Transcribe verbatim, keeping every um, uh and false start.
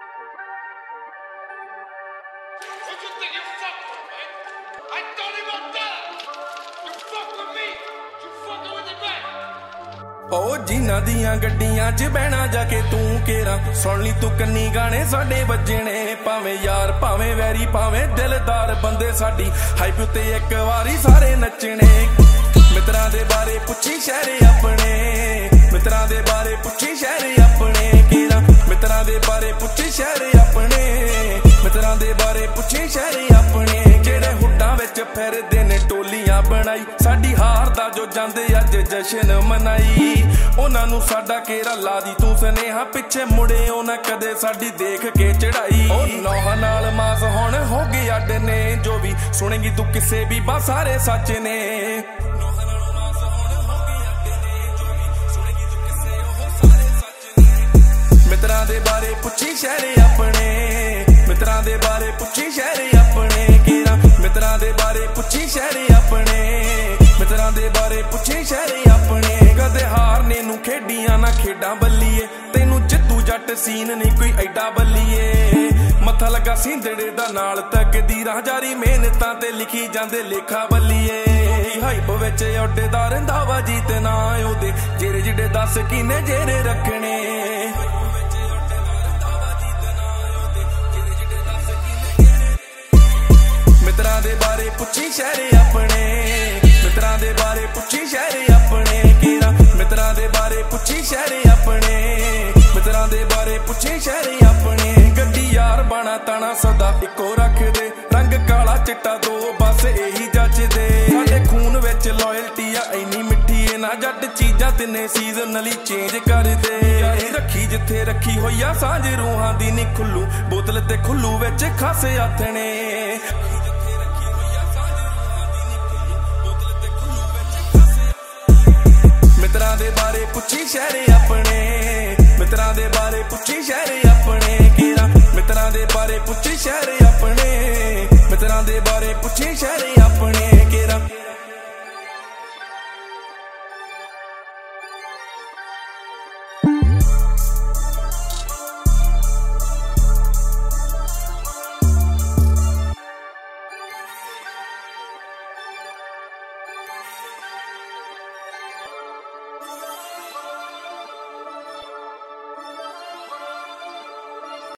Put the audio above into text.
What you think you fuck with, man? I don't even die. You fuck with me, you fucking with the back. ओ जिन्ना दियां गड्डियां च बहना जाके तू केरा सुन ली तू कन्नी गाने साडे वजने भावें यार भावें वैरी भावें दिलदार बंदे साडी हाइप उत्ते एक वारी सारे नचने मित्रां दे बारे पुछी शहरे अपने मित्रां दे बारे पुछी शहरे अपने केरा मित्रां दे बारे पुछी शहरे अपने मित्रां दे बारे पुछी शहरे अपने जेड़े हुड्डां विच फिरदे ने टोलियां बनाई साडी हार दा जो जांदे अज जशन मनाई उन्हां नूं साडा केरा ला दी तू सनेहा पिछे मुड़े उन्हां कदे साडी देख के चढ़ाई ओ नौहां नाल मास हुण हो गए अड ने जो भी सुनेगी तू किसे भी बा सारे सच ने मित्रां दे बारे पुछी शहरे अपने मित्रां दे बारे पुछी शहरे अपने केरा मित्रां दे बारे पुछी शहरे अपने मित्रां दे बारे पुछी शहरे अपने कदे हारने नूं खेडियां ना खेडां बल्लीए तैनू जित्तू जट सीन नहीं कोई एडा बल्लीए मत्था लगा सींदड़े दा नाल तकदीरां जारी मेहनतां ते लिखी जांदे लेखा बल्लीए हाइप विच उड्डदा रहिंदा वा जीत ना ओदे जेरे जिडे दस किने जेरे रखने मित्रां दे बारे पुछी शहरे अपने मित्रां दे बारे पुछी शहरे अपने केरा मित्रां दे बारे पुछी शहरे अपने मित्रां दे बारे पुछी शहरे अपने गड्डी यार बाणा ताना सदा इको रख दे रंग काला चिट्टा दो बस यही जचदे साडे खून विच लॉयल्टी आ इन्नी मिठी ए ना जट चीजां तिन्ने सीजनली चेंज कर दे रखी जिथे रखी होई आ सांझ रूहां दी नी खुल्लू बोतल ते खुल्लू विच खासे आथणे मित्रां दे बारे पुछी शहरे अपने